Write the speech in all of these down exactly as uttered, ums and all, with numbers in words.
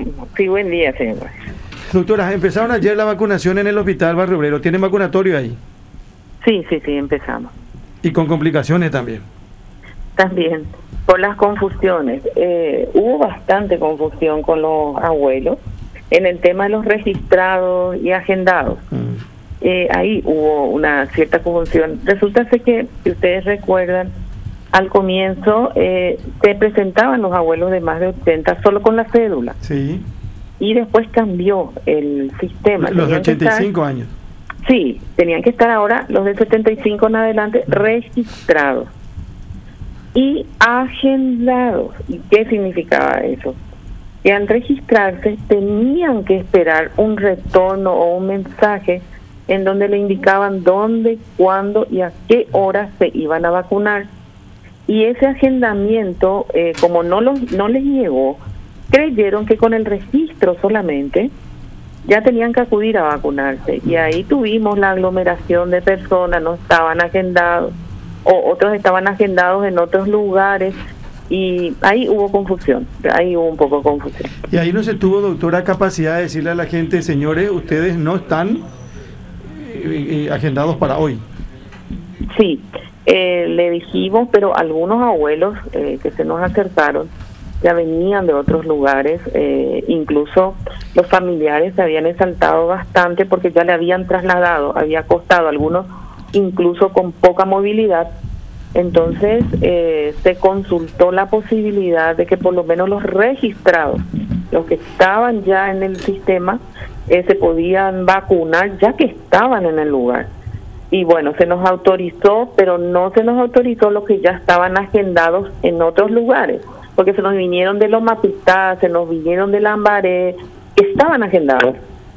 Sí, buen día, señor. Doctora, empezaron ayer la vacunación en el hospital Barrio Obrero. ¿Tienen vacunatorio ahí? Sí, sí, sí, empezamos. Y con complicaciones también. También, por las confusiones. Eh, hubo bastante confusión con los abuelos en el tema de los registrados y agendados. Mm. Eh, ahí hubo una cierta confusión. Resulta ser que, si ustedes recuerdan, al comienzo eh, se presentaban los abuelos de más de ochenta solo con la cédula. Sí. Y después cambió el sistema. Los de ochenta y cinco estar, años. Sí, tenían que estar ahora los de setenta y cinco en adelante registrados y agendados. ¿Y qué significaba eso? Que al registrarse tenían que esperar un retorno o un mensaje en donde le indicaban dónde, cuándo y a qué hora se iban a vacunar. Y ese agendamiento, eh, como no, los, no les llegó, creyeron que con el registro solamente ya tenían que acudir a vacunarse. Y ahí tuvimos la aglomeración de personas, no estaban agendados, o otros estaban agendados en otros lugares, y ahí hubo confusión, ahí hubo un poco de confusión. Y ahí no se tuvo, doctora, capacidad de decirle a la gente, señores, ustedes no están eh, eh, agendados para hoy. Sí, eh, le dijimos, pero algunos abuelos eh, que se nos acercaron ya venían de otros lugares, eh, incluso los familiares se habían exaltado bastante porque ya le habían trasladado, había costado, algunos incluso con poca movilidad. Entonces eh, se consultó la posibilidad de que por lo menos los registrados, los que estaban ya en el sistema, eh, se podían vacunar ya que estaban en el lugar. Y bueno, se nos autorizó, pero no se nos autorizó los que ya estaban agendados en otros lugares, porque se nos vinieron de los Mapitá, se nos vinieron de Lambaré, que estaban agendados.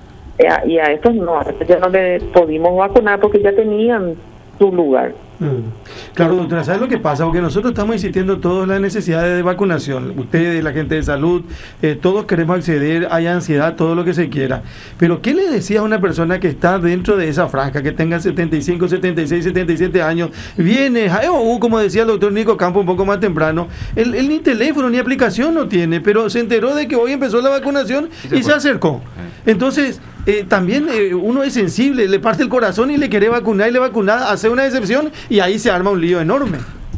Y a estos no, ya no les pudimos vacunar porque ya tenían su lugar. Mm. Claro, doctora, ¿sabes lo que pasa? Porque nosotros estamos insistiendo todos en la necesidad de vacunación. Ustedes, la gente de salud, eh, todos queremos acceder, hay ansiedad, todo lo que se quiera. Pero ¿qué le decía a una persona que está dentro de esa franja, que tenga setenta y cinco, setenta y seis, setenta y siete años, viene, uh, como decía el doctor Nico Campo un poco más temprano, él, él ni teléfono ni aplicación no tiene, pero se enteró de que hoy empezó la vacunación y se, y se acercó? Entonces, eh, también eh, uno es sensible, le parte el corazón y le quiere vacunar y le vacuna, hace una excepción y ahí se arma un lío enorme.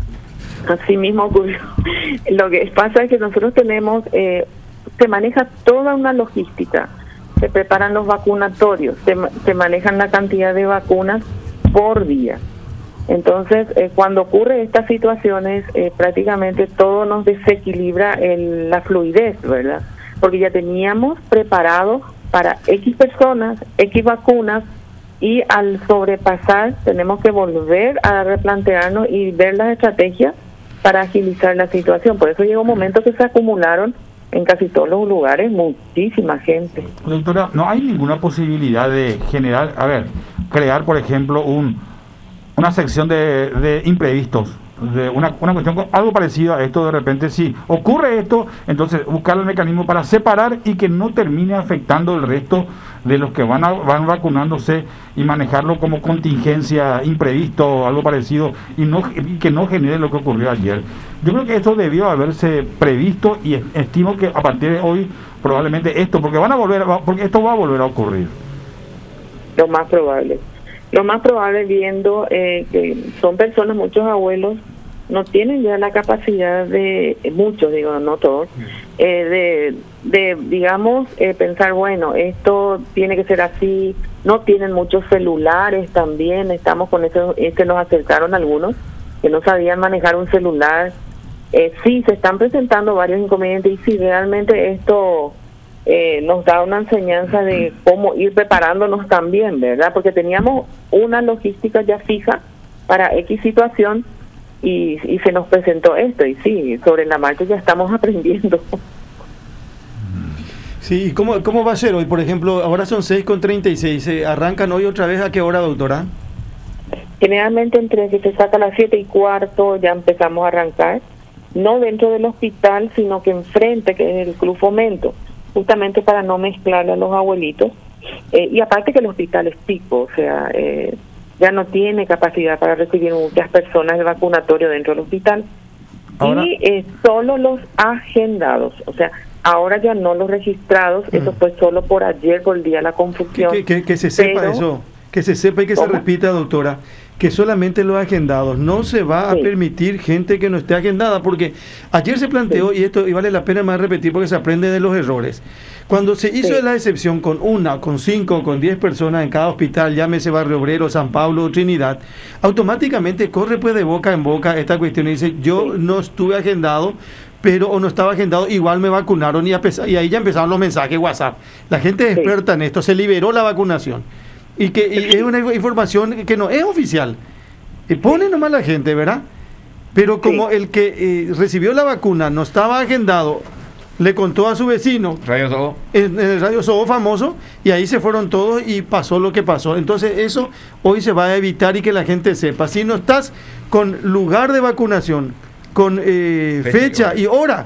Así mismo ocurrió. Lo que pasa es que nosotros tenemos, eh, se maneja toda una logística, se preparan los vacunatorios, se, se manejan la cantidad de vacunas por día. Entonces, eh, cuando ocurre estas situaciones, eh, prácticamente todo nos desequilibra el, la fluidez, ¿verdad? Porque ya teníamos preparado para X personas, X vacunas, y al sobrepasar tenemos que volver a replantearnos y ver las estrategias para agilizar la situación. Por eso llegó un momento que se acumularon en casi todos los lugares muchísima gente. Doctora, ¿no hay ninguna posibilidad de generar, a ver, crear, por ejemplo, un una sección de, de imprevistos? De una, una cuestión, algo parecido a esto, de repente si ocurre esto, entonces buscar el mecanismo para separar y que no termine afectando el resto de los que van a, van vacunándose, y manejarlo como contingencia, imprevisto, algo parecido, y no y que no genere lo que ocurrió ayer. Yo creo que esto debió haberse previsto, y estimo que a partir de hoy probablemente esto, porque van a volver, porque esto va a volver a ocurrir. Lo más probable. Lo más probable, viendo eh, que son personas, muchos abuelos no tienen ya la capacidad de, muchos digo, no todos, eh, de, de, digamos, eh, pensar, bueno, esto tiene que ser así. No tienen muchos celulares también, estamos con eso, es que nos acercaron algunos que no sabían manejar un celular. Eh, sí, se están presentando varios inconvenientes, y si realmente esto Eh, nos da una enseñanza de cómo ir preparándonos también, ¿verdad? Porque teníamos una logística ya fija para X situación y, y se nos presentó esto, y sí, sobre la marcha ya estamos aprendiendo. Sí, ¿y cómo, cómo va a ser hoy? Por ejemplo, ahora son seis con treinta y seis, ¿eh? ¿Arrancan hoy otra vez a qué hora, doctora? Generalmente entre que se saca a las siete y cuarto ya empezamos a arrancar, no dentro del hospital, sino que enfrente, que es el Club Fomento, justamente para no mezclar a los abuelitos, eh, y aparte que el hospital es pico, o sea, eh, ya no tiene capacidad para recibir muchas personas de vacunatorio dentro del hospital. Ahora, y eh, solo los agendados, o sea, ahora ya no los registrados, mm. eso fue solo por ayer, por el día de la confusión. Que, que, que se sepa pero, eso, que se sepa y que ¿cómo? se repita, doctora, que solamente los agendados, no se va sí. a permitir gente que no esté agendada, porque ayer se planteó, sí. y esto y vale la pena más repetir porque se aprende de los errores, cuando se hizo sí. la excepción con una, con cinco, con diez personas en cada hospital, llámese Barrio Obrero, San Pablo o Trinidad, automáticamente corre pues de boca en boca esta cuestión y dice, yo sí. no estuve agendado, pero o no estaba agendado, igual me vacunaron, y, a pesar, y ahí ya empezaron los mensajes WhatsApp. La gente es experta sí. en esto, se liberó la vacunación. Y que y es una información que no es oficial. Y pone nomás la gente, ¿verdad? Pero como sí. el que eh, recibió la vacuna no estaba agendado, le contó a su vecino Radio Soho. En, en el Radio Soho famoso, y ahí se fueron todos y pasó lo que pasó. Entonces eso hoy se va a evitar y que la gente sepa. Si no estás con lugar de vacunación, con eh, fecha, fecha y hora,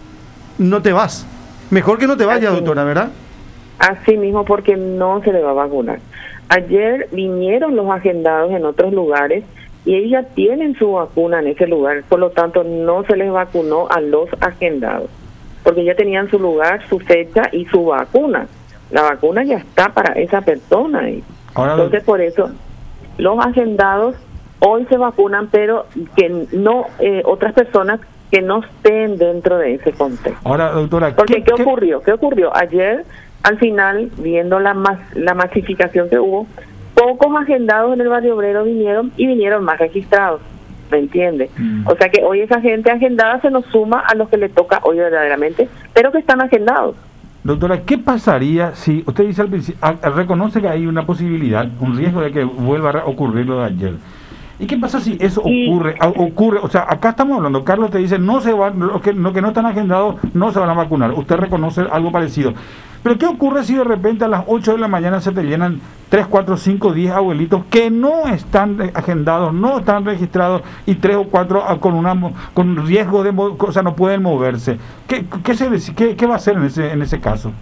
no te vas. Mejor que no te vayas, doctora, ¿verdad? Así mismo, porque no se le va a vacunar. Ayer vinieron los agendados en otros lugares y ellos ya tienen su vacuna en ese lugar, por lo tanto no se les vacunó a los agendados, porque ya tenían su lugar, su fecha y su vacuna. La vacuna ya está para esa persona. Ahora, entonces por eso los agendados hoy se vacunan, pero que no eh, otras personas que no estén dentro de ese contexto. Ahora, doctora, porque ¿qué, ¿qué, ¿qué ocurrió? ¿Qué ocurrió? Ayer, al final, viendo la mas, la masificación que hubo, pocos agendados en el Barrio Obrero vinieron y vinieron más registrados, ¿me entiende? Mm. O sea que hoy esa gente agendada se nos suma a los que le toca hoy verdaderamente, pero que están agendados. Doctora, ¿qué pasaría si usted dice al principio, reconoce que hay una posibilidad, un riesgo de que vuelva a ocurrir lo de ayer? ¿Y qué pasa si eso ocurre? Y, ocurre, o sea, acá estamos hablando, Carlos te dice, no se van, los que, los que no están agendados no se van a vacunar. Usted reconoce algo parecido. Pero ¿qué ocurre si de repente a las ocho de la mañana se te llenan tres, cuatro, cinco, diez abuelitos que no están agendados, no están registrados, y tres o cuatro con una con riesgo de, o sea, no pueden moverse? ¿Qué, qué, se, qué, qué va a hacer en ese, en ese caso?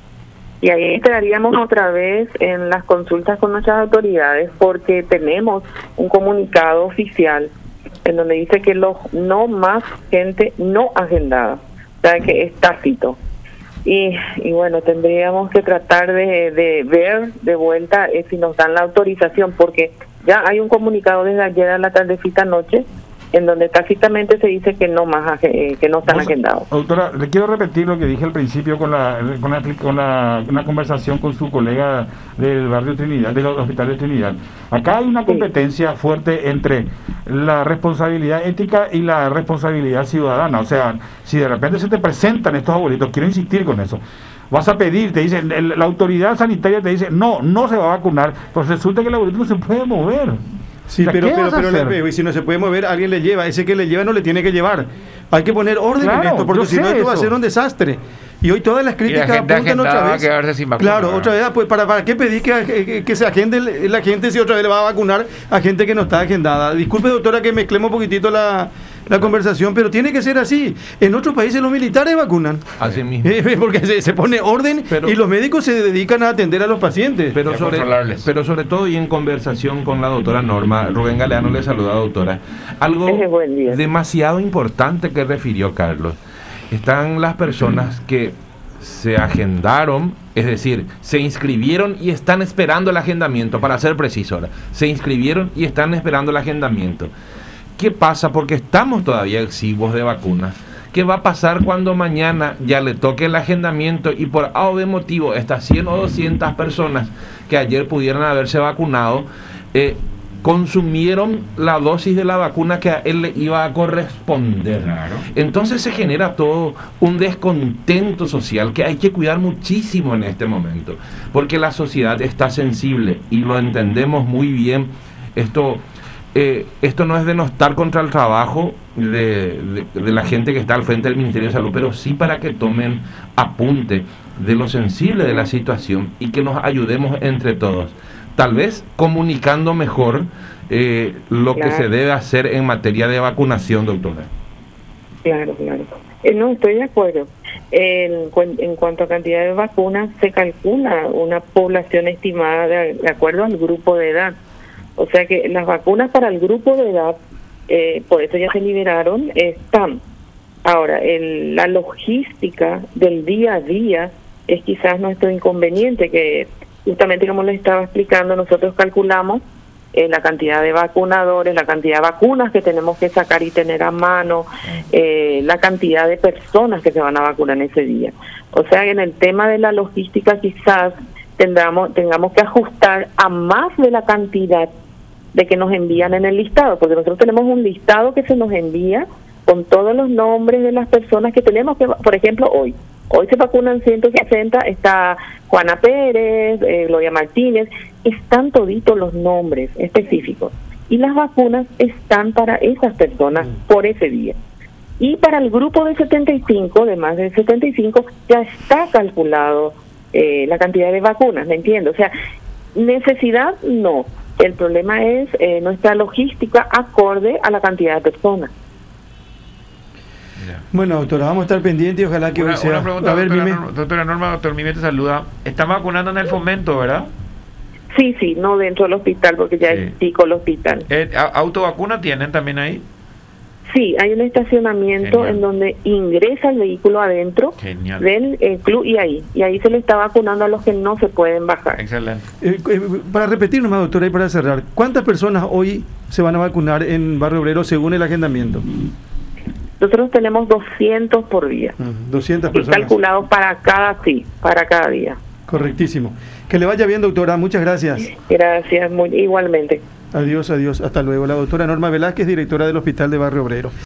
Y ahí entraríamos otra vez en las consultas con nuestras autoridades, porque tenemos un comunicado oficial en donde dice que los no más gente no agendada, o sea que es tácito. Y, y bueno, tendríamos que tratar de, de ver de vuelta eh, si nos dan la autorización, porque ya hay un comunicado desde ayer a la tardecita noche en donde tácitamente se dice que no más eh, que no están Vos, agendados. Doctora, le quiero repetir lo que dije al principio con la con la, con la una conversación con su colega del barrio Trinidad, del Hospital de Trinidad. Acá hay una competencia sí. fuerte entre la responsabilidad ética y la responsabilidad ciudadana. O sea, si de repente se te presentan estos abuelitos, quiero insistir con eso, vas a pedir, te dicen, la autoridad sanitaria te dice, no, no se va a vacunar, pues resulta que el abuelito no se puede mover. Sí, o sea, pero, pero, pero, le, si no se puede mover, alguien le lleva. Ese que le lleva no le tiene que llevar. Hay que poner orden claro, en esto, porque si no, esto eso. va a ser un desastre. Y hoy todas las críticas apuntan otra vez. Claro, otra vez, pues, ¿para, ¿para qué pedir que, que, que se agende la gente si otra vez le va a vacunar a gente que no está agendada? Disculpe, doctora, que mezclemos un poquitito la, la conversación, pero tiene que ser así. En otros países los militares vacunan. Así mismo. Eh, porque se, se pone orden pero, y los médicos se dedican a atender a los pacientes. Pero sobre, pero sobre todo, y en conversación con la doctora Norma, Rubén Galeano le saluda, doctora. Algo demasiado importante que refirió Carlos. Están las personas que se agendaron, es decir, se inscribieron y están esperando el agendamiento, para ser preciso ahora, se inscribieron y están esperando el agendamiento. ¿Qué pasa? Porque estamos todavía exiguos de vacunas. ¿Qué va a pasar cuando mañana ya le toque el agendamiento y por A o B motivo estas cien o doscientas personas que ayer pudieran haberse vacunado, eh, consumieron la dosis de la vacuna que a él le iba a corresponder? Claro. Entonces se genera todo un descontento social que hay que cuidar muchísimo en este momento, porque la sociedad está sensible y lo entendemos muy bien. Esto, eh, esto no es denostar contra el trabajo de, de, de la gente que está al frente del Ministerio de Salud, pero sí para que tomen apunte de lo sensible de la situación y que nos ayudemos entre todos. Tal vez comunicando mejor eh, lo claro. que se debe hacer en materia de vacunación, doctora. Claro, claro. Eh, no, estoy de acuerdo. En, en cuanto a cantidad de vacunas, se calcula una población estimada de, de acuerdo al grupo de edad. O sea que las vacunas para el grupo de edad, eh, por eso ya se liberaron, están. Ahora, el, la logística del día a día es quizás nuestro inconveniente, que justamente como les estaba explicando, nosotros calculamos eh, la cantidad de vacunadores, la cantidad de vacunas que tenemos que sacar y tener a mano, eh, la cantidad de personas que se van a vacunar en ese día. O sea que en el tema de la logística quizás tendamos, tengamos que ajustar a más de la cantidad de que nos envían en el listado, porque nosotros tenemos un listado que se nos envía con todos los nombres de las personas que tenemos que, por ejemplo, hoy. Hoy se vacunan ciento sesenta, está Juana Pérez, eh, Gloria Martínez, están toditos los nombres específicos. Y las vacunas están para esas personas por ese día. Y para el grupo de setenta y cinco, de más de setenta y cinco, ya está calculado eh, la cantidad de vacunas, ¿me entiendo? O sea, necesidad no. El problema es eh, nuestra logística acorde a la cantidad de personas. Bueno, doctora, vamos a estar pendientes y ojalá que una, hoy sea... Una pregunta, a ver, doctora, Mime. Norma, doctora Norma, doctor Mime te saluda. Están vacunando en el Fomento, ¿verdad? Sí, sí, no dentro del hospital, porque ya sí. es chico el hospital. Eh, ¿Autovacuna tienen también ahí? Sí, hay un estacionamiento Genial. en donde ingresa el vehículo adentro Genial. del eh, club y ahí. Y ahí se le está vacunando a los que no se pueden bajar. Excelente. Eh, eh, para repetir nomás, doctora, y para cerrar, ¿cuántas personas hoy se van a vacunar en Barrio Obrero según el agendamiento? Nosotros tenemos doscientos por día. Uh, doscientas personas. Calculado para cada, sí, para cada día. Correctísimo. Que le vaya bien, doctora. Muchas gracias. Gracias, muy, igualmente. Adiós, adiós. Hasta luego. La doctora Norma Velázquez, directora del Hospital de Barrio Obrero.